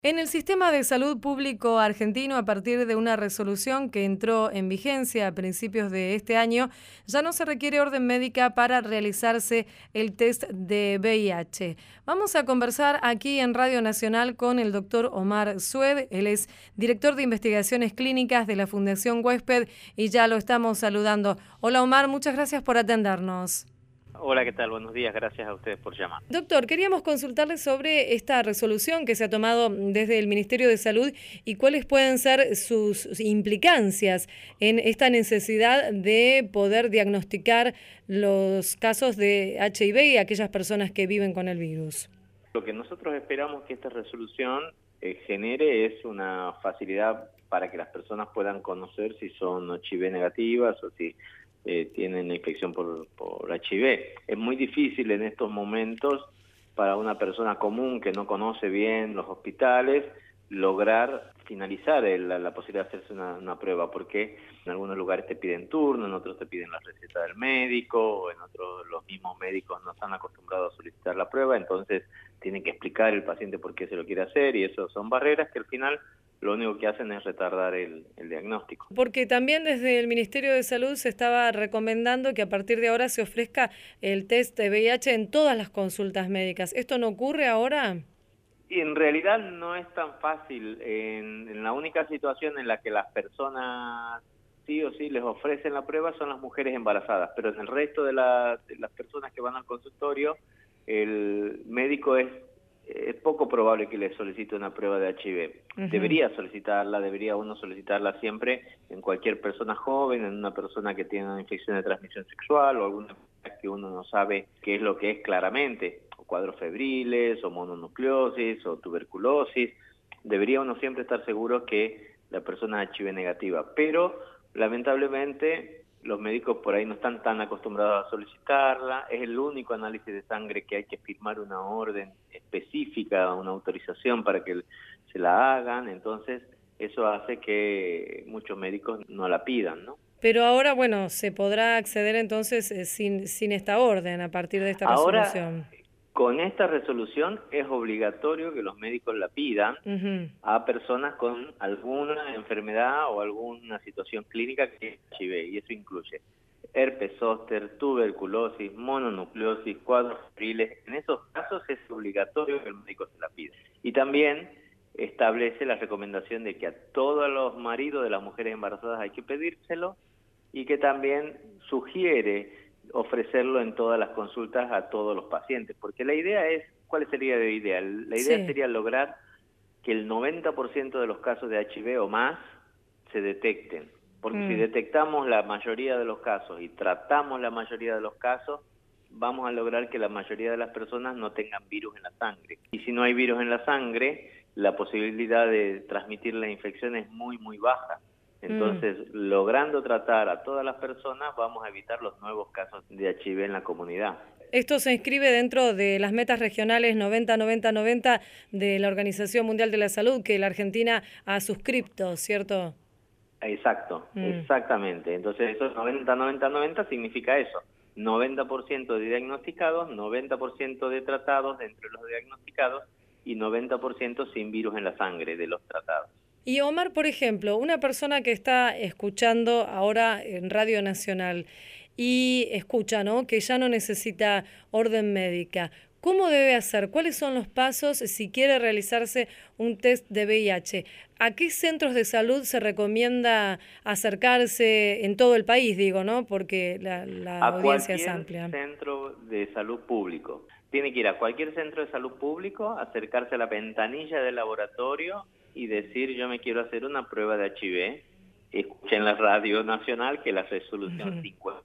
En el sistema de salud público argentino, a partir de una resolución que entró en vigencia a principios de este año, ya no se requiere orden médica para realizarse el test de VIH. Vamos a conversar aquí en Radio Nacional con el doctor Omar Sued. Él es director de investigaciones clínicas de la Fundación Huésped y ya lo estamos saludando. Hola Omar, muchas gracias por atendernos. Hola, ¿qué tal? Buenos días, gracias a ustedes por llamar. Doctor, queríamos consultarle sobre esta resolución que se ha tomado desde el Ministerio de Salud y cuáles pueden ser sus implicancias en esta necesidad de poder diagnosticar los casos de HIV y aquellas personas que viven con el virus. Lo que nosotros esperamos que esta resolución genere es una facilidad para que las personas puedan conocer si son HIV negativas o si tienen la infección por HIV. Es muy difícil en estos momentos para una persona común que no conoce bien los hospitales lograr finalizar la posibilidad de hacerse una prueba, porque en algunos lugares te piden turno, en otros te piden la receta del médico, o en otros los mismos médicos no están acostumbrados a solicitar la prueba, entonces tienen que explicar el paciente por qué se lo quiere hacer, y eso son barreras que al final lo único que hacen es retardar el diagnóstico. Porque también desde el Ministerio de Salud se estaba recomendando que a partir de ahora se ofrezca el test de VIH en todas las consultas médicas. ¿Esto no ocurre ahora? Y en realidad no es tan fácil. En la única situación en la que las personas sí o sí les ofrecen la prueba son las mujeres embarazadas, pero en el resto de las personas que van al consultorio, el médico es poco probable que le solicite una prueba de HIV. Debería solicitarla, debería uno solicitarla siempre en cualquier persona joven, en una persona que tiene una infección de transmisión sexual o alguna que uno no sabe qué es lo que es claramente, o cuadros febriles, o mononucleosis, o tuberculosis. Debería uno siempre estar seguro que la persona es HIV negativa, pero lamentablemente los médicos por ahí no están tan acostumbrados a solicitarla, es el único análisis de sangre que hay que firmar una orden específica, una autorización para que se la hagan, entonces eso hace que muchos médicos no la pidan, ¿no? Pero ahora, bueno, se podrá acceder entonces sin esta orden a partir de esta Ahora, resolución. con esta resolución es obligatorio que los médicos la pidan a personas con alguna enfermedad o alguna situación clínica que es HIV, y eso incluye herpes zóster, tuberculosis, mononucleosis, cuadros febriles. En esos casos es obligatorio que el médico se la pida. Y también establece la recomendación de que a todos los maridos de las mujeres embarazadas hay que pedírselo, y que también sugiere ofrecerlo en todas las consultas a todos los pacientes, porque la idea es, ¿cuál sería la idea? La idea sería lograr que el 90% de los casos de HIV o más se detecten, porque si detectamos la mayoría de los casos y tratamos la mayoría de los casos, vamos a lograr que la mayoría de las personas no tengan virus en la sangre. Y si no hay virus en la sangre, la posibilidad de transmitir la infección es muy, muy baja. Entonces, logrando tratar a todas las personas, vamos a evitar los nuevos casos de HIV en la comunidad. Esto se inscribe dentro de las metas regionales 90-90-90 de la Organización Mundial de la Salud, que la Argentina ha suscripto, ¿cierto? Exacto, exactamente. Entonces, eso 90-90-90 significa eso. 90% de diagnosticados, 90% de tratados entre los diagnosticados y 90% sin virus en la sangre de los tratados. Y Omar, por ejemplo, una persona que está escuchando ahora en Radio Nacional y escucha, ¿no?, que ya no necesita orden médica, ¿cómo debe hacer? ¿Cuáles son los pasos si quiere realizarse un test de VIH? ¿A qué centros de salud se recomienda acercarse en todo el país, digo, ¿no? Porque la audiencia es amplia. A cualquier centro de salud público. Tiene que ir a cualquier centro de salud público, acercarse a la ventanilla del laboratorio y decir, yo me quiero hacer una prueba de HIV. Escuché en la Radio Nacional que la resolución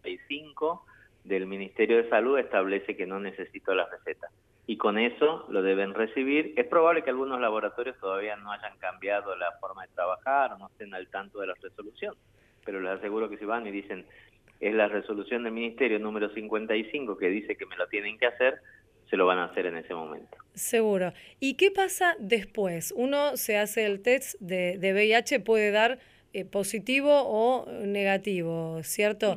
55 del Ministerio de Salud establece que no necesito la receta. Y con eso lo deben recibir. Es probable que algunos laboratorios todavía no hayan cambiado la forma de trabajar o no estén al tanto de la resolución, pero les aseguro que si van y dicen, es la resolución del Ministerio número 55 que dice que me lo tienen que hacer, se lo van a hacer en ese momento. Seguro. ¿Y qué pasa después? Uno se hace el test de VIH, puede dar positivo o negativo, ¿cierto?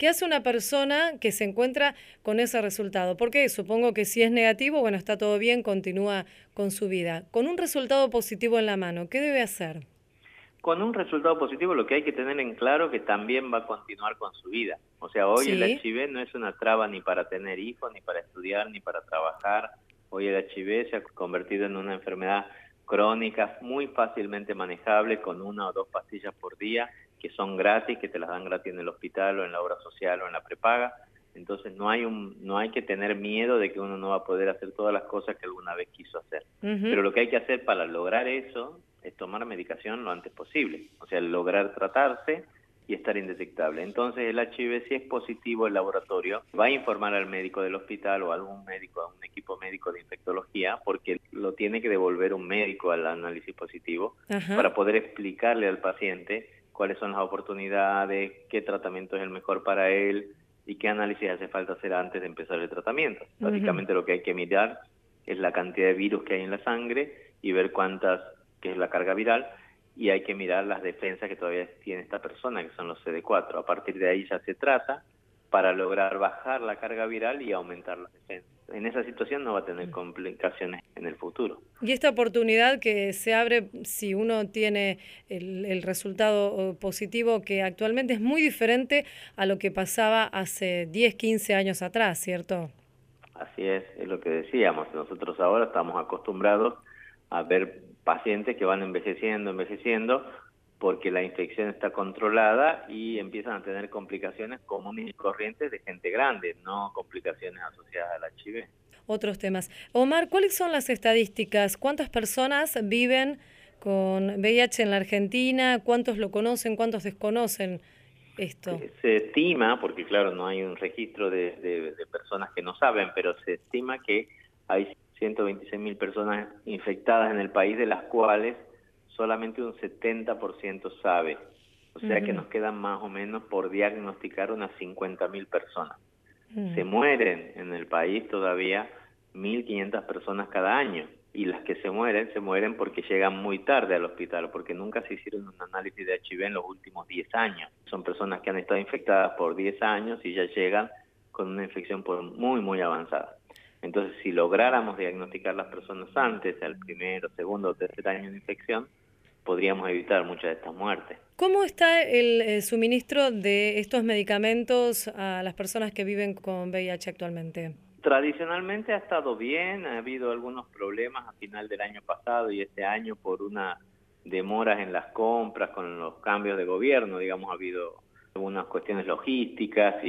¿Qué hace una persona que se encuentra con ese resultado? Porque supongo que si es negativo, bueno, está todo bien, continúa con su vida. Con un resultado positivo en la mano, ¿qué debe hacer? Con un resultado positivo lo que hay que tener en claro que también va a continuar con su vida. O sea, hoy el Sí. HIV no es una traba ni para tener hijos, ni para estudiar, ni para trabajar. Hoy el HIV se ha convertido en una enfermedad crónica muy fácilmente manejable con 1 o 2 pastillas por día que son gratis, que te las dan gratis en el hospital o en la obra social o en la prepaga. Entonces no hay que tener miedo de que uno no va a poder hacer todas las cosas que alguna vez quiso hacer. Ujú. Pero lo que hay que hacer para lograr eso es tomar medicación lo antes posible, o sea, lograr tratarse y estar indetectable. Entonces el HIV, si es positivo, el laboratorio va a informar al médico del hospital o a algún médico, a un equipo médico de infectología, porque lo tiene que devolver un médico al análisis positivo Ajá. para poder explicarle al paciente cuáles son las oportunidades, qué tratamiento es el mejor para él y qué análisis hace falta hacer antes de empezar el tratamiento. Ujú. Básicamente lo que hay que mirar es la cantidad de virus que hay en la sangre y ver que es la carga viral, y hay que mirar las defensas que todavía tiene esta persona, que son los CD4. A partir de ahí ya se trata para lograr bajar la carga viral y aumentar las defensas. En esa situación no va a tener complicaciones en el futuro. Y esta oportunidad que se abre si uno tiene el resultado positivo, que actualmente es muy diferente a lo que pasaba hace 10, 15 años atrás, ¿cierto? Así es lo que decíamos. Nosotros ahora estamos acostumbrados a ver pacientes que van envejeciendo, porque la infección está controlada y empiezan a tener complicaciones comunes y corrientes de gente grande, no complicaciones asociadas al HIV. Otros temas. Omar, ¿cuáles son las estadísticas? ¿Cuántas personas viven con VIH en la Argentina? ¿Cuántos lo conocen? ¿Cuántos desconocen esto? Se estima, porque claro, no hay un registro de personas que no saben, pero se estima que hay 126.000 personas infectadas en el país, de las cuales solamente un 70% sabe. O sea que Ujú. nos quedan más o menos por diagnosticar unas 50.000 personas. Se Mm. mueren en el país todavía 1.500 personas cada año, y las que se mueren porque llegan muy tarde al hospital, porque nunca se hicieron un análisis de HIV en los últimos 10 años. Son personas que han estado infectadas por 10 años y ya llegan con una infección muy avanzada. Entonces, si lográramos diagnosticar las personas antes, al primero, segundo o tercer año de infección, podríamos evitar muchas de estas muertes. ¿Cómo está el suministro de estos medicamentos a las personas que viven con VIH actualmente? Tradicionalmente ha estado bien, ha habido algunos problemas a final del año pasado y este año por una demoras en las compras con los cambios de gobierno. Digamos, ha habido algunas cuestiones logísticas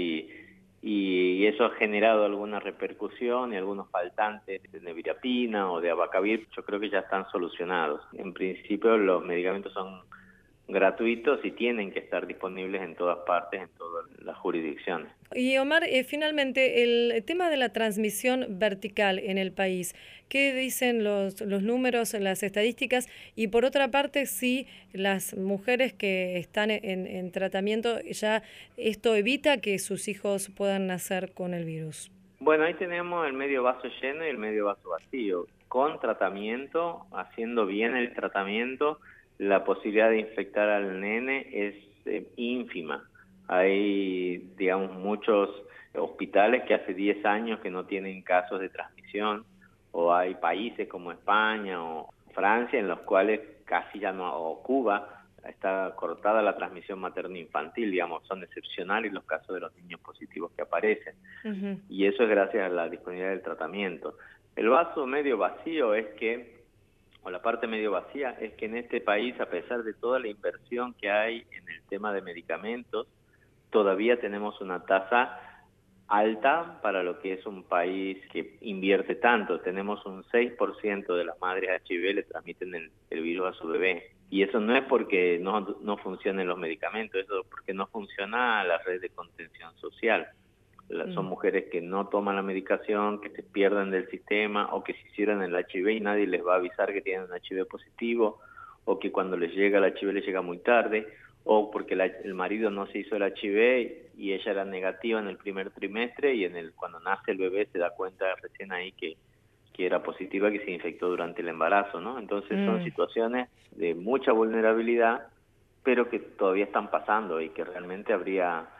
y eso ha generado alguna repercusión y algunos faltantes de nevirapina o de abacavir. Yo creo que ya están solucionados. En principio los medicamentos son gratuitos y tienen que estar disponibles en todas partes, en todas las jurisdicciones. Y Omar, finalmente, el tema de la transmisión vertical en el país, ¿qué dicen los números, las estadísticas? Y por otra parte, si las mujeres que están en tratamiento, ya esto evita que sus hijos puedan nacer con el virus. Bueno, ahí tenemos el medio vaso lleno y el medio vaso vacío. Con tratamiento, haciendo bien el tratamiento, la posibilidad de infectar al nene es ínfima. Hay, digamos, muchos hospitales que hace 10 años que no tienen casos de transmisión, o hay países como España o Francia en los cuales casi ya no, o Cuba, está cortada la transmisión materno-infantil, digamos, son excepcionales los casos de los niños positivos que aparecen. Ujú. Y eso es gracias a la disponibilidad del tratamiento. El vaso medio vacío es que, o la parte medio vacía, es que en este país, a pesar de toda la inversión que hay en el tema de medicamentos, todavía tenemos una tasa alta para lo que es un país que invierte tanto. Tenemos un 6% de las madres HIV le transmiten el virus a su bebé. Y eso no es porque no funcionen los medicamentos, eso es porque no funciona la red de contención social. Son mujeres que no toman la medicación, que se pierden del sistema, o que se hicieron el HIV y nadie les va a avisar que tienen un HIV positivo, o que cuando les llega el HIV les llega muy tarde, o porque el marido no se hizo el HIV y ella era negativa en el primer trimestre, y cuando nace el bebé se da cuenta recién ahí que era positiva, que se infectó durante el embarazo, ¿no? Entonces son situaciones de mucha vulnerabilidad, pero que todavía están pasando y que realmente habría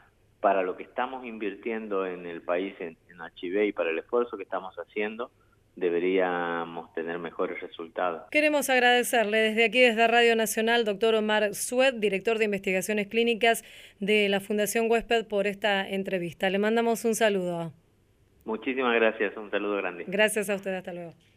para lo que estamos invirtiendo en el país en HIV y para el esfuerzo que estamos haciendo, deberíamos tener mejores resultados. Queremos agradecerle desde aquí, desde Radio Nacional, doctor Omar Sued, director de Investigaciones Clínicas de la Fundación Huésped, por esta entrevista. Le mandamos un saludo. Muchísimas gracias, un saludo grande. Gracias a usted, hasta luego.